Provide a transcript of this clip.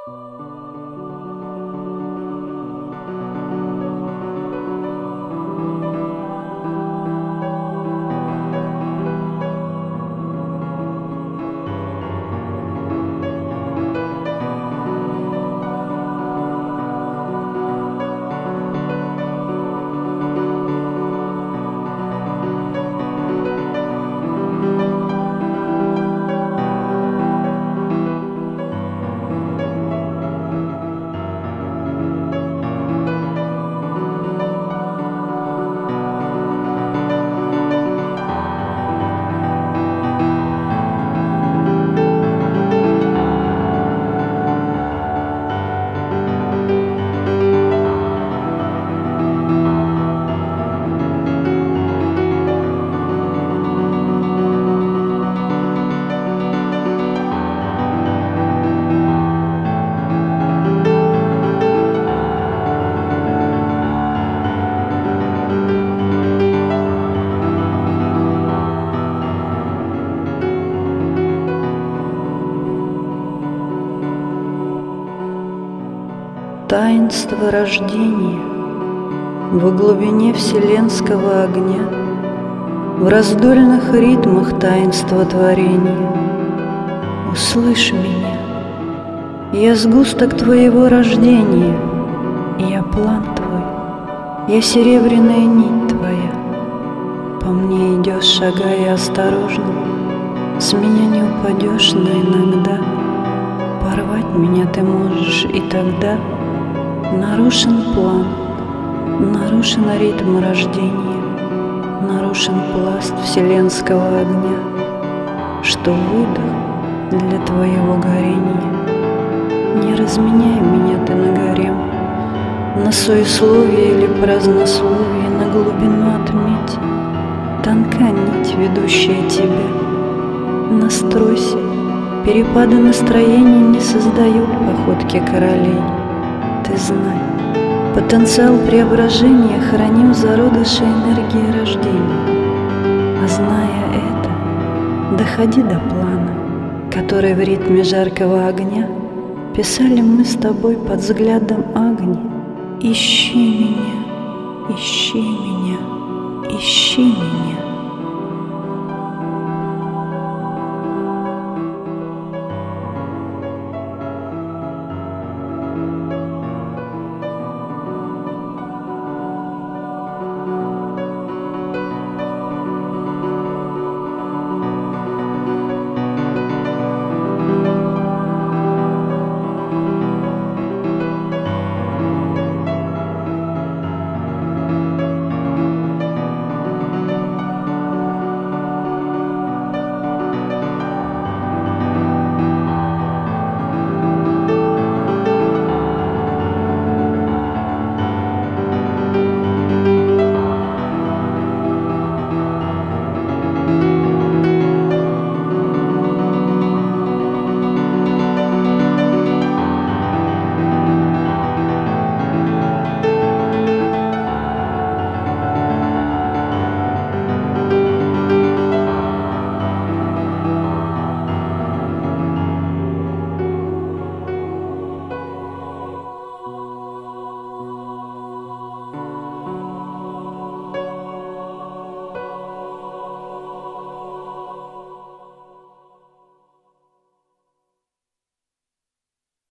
Таинство рождения в глубине вселенского огня, в раздольных ритмах таинства творения. Услышь меня, я сгусток твоего рождения, я план твой, я серебряная нить твоя. По мне идешь, шагая осторожно, с меня не упадешь, но иногда порвать меня ты можешь, и тогда нарушен план, нарушен ритм рождения, нарушен пласт вселенского огня, что выдох для твоего горения. Не разменяй меня ты на гарем, на суесловие или празднословие, на глубину отметь, тонка нить, ведущая тебя. Настройся, перепады настроения не создают походки королей. Ты знай, потенциал преображения хранил зародыши энергии рождения. А зная это, доходи до плана, который в ритме жаркого огня писали мы с тобой под взглядом огня. Ищи меня, ищи меня, ищи меня.